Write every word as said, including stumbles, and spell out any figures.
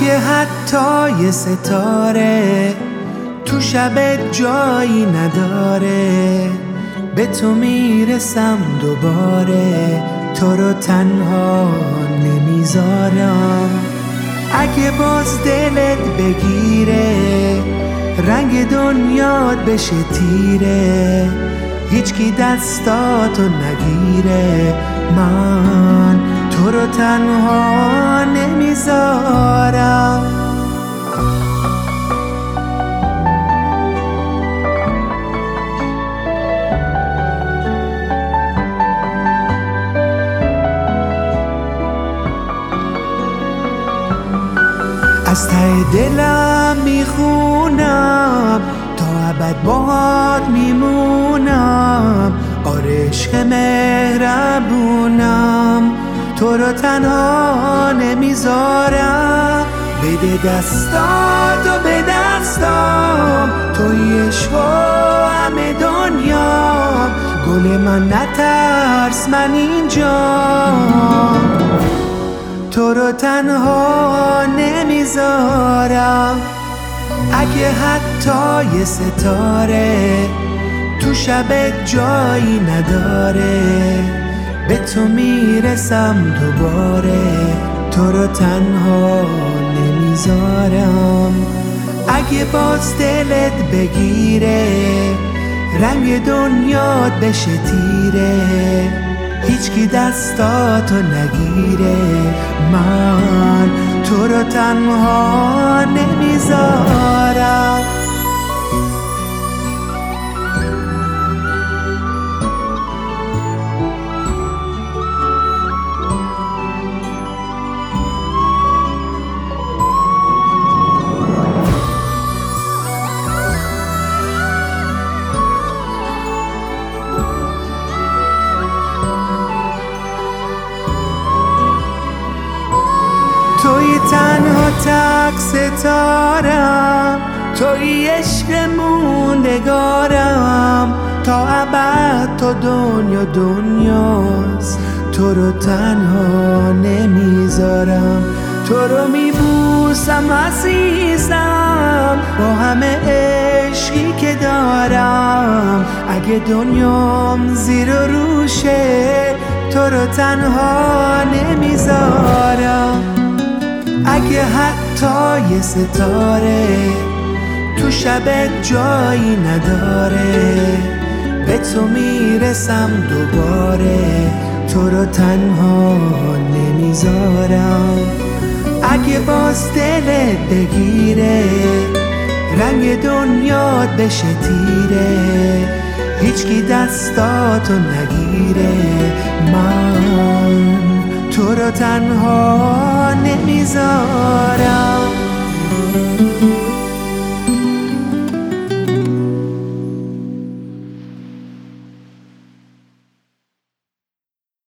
اگه حتی یه ستاره تو شب جایی نداره، به تو میرسم دوباره، تو رو تنها نمیذارم. اگه باز دلت بگیره، رنگ دنیات بشه تیره، هیچکی دستاتو نگیره، من تو رو تنها نمیذارم. از ته دلم میخونم تا ابد باهات میمونم، آره عشق مهربونم، تو رو تنها نمیذارم. بده دستاتو به دستام، توی عشق و همه دنیام، گل من نترس من اینجام، تو رو تنها نمیذارم. اگه حتی یه ستاره تو شب جایی نداره، به تو میرسم دوباره، تو رو تنها نمیذارم. اگه باز دلت بگیره، رنگ دنیات بشه تیره، هیچکی دستاتو نگیره، من تو رو تنها نمیذارم. توی تنها تک ستارم، توی عشق موندگارم، تا ابد تا دنیا دنیاست، تو رو تنها نمیذارم. تو رو میبوسم عزیزم با همه عشقی که دارم، اگه دنیام زیر و روشه، تو رو تنها نمیذارم. اگه حتی یه ستاره تو شب جایی نداره، به تو میرسم دوباره، تو رو تنها نمیذارم. اگه باز دلت بگیره، رنگ دنیات بشه تیره، هیچکی دستاتو نگیره، من تو رو تنها نمیذارم.